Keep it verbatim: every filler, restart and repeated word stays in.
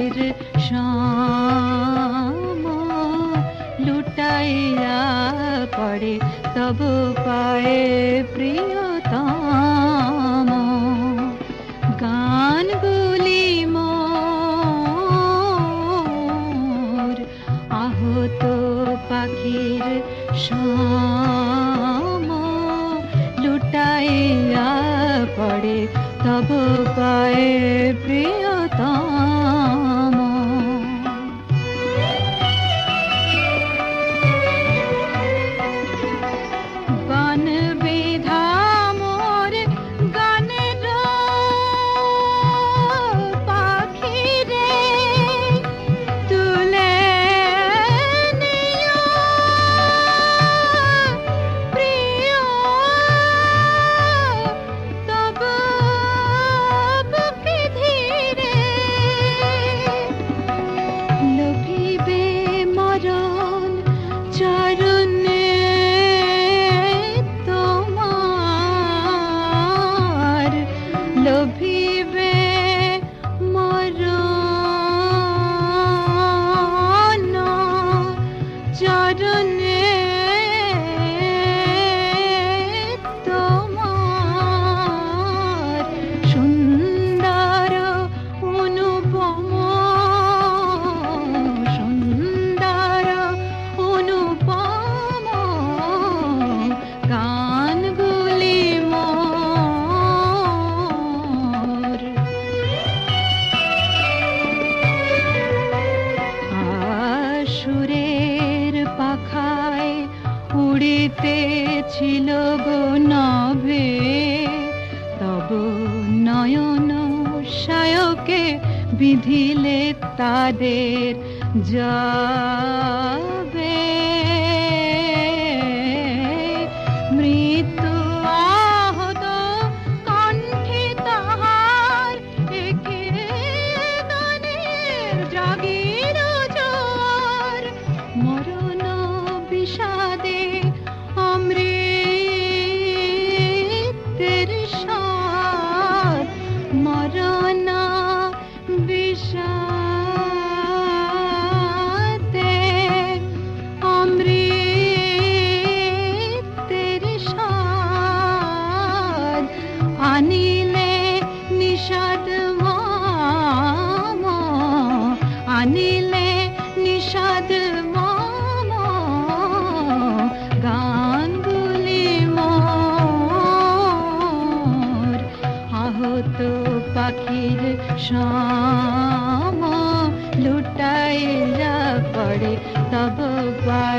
পাখির শাম লুটাইয়া পড়ে তব পায়ে প্রিয়তম গানগুলি মোর আহত পাখির শাম লুটাইয়া পড়ে তব পায়ে প্রিয়তম গান বিধা মোর গানের পাখিরে তুলে নিও প্রিয় তব বুকে ধীরে লোভিবে মরণ চরণে তোমার লোভিবে মরণ চরণে তোমার সুন্দর অনুপম সুন্দর অনুপম গানগুলি মোর আসুরের পাখায় উড়িতেছিল গো নভে তব নয়ন সায়কে বিধিলে তাদের যাবে মৃত্যু আহত কণ্ঠে তাহার একে গানের জাগির জোর মরণ বিষাদে অমৃতের স্বাদ মরণ বিষাদে অমৃতের স্বাদ আনিলে নিষাদ মম আনিলে নিষাদ মম গানগুলি মোর আহত পাখির শাম লুটাইয়া পড়ে তব পায়ে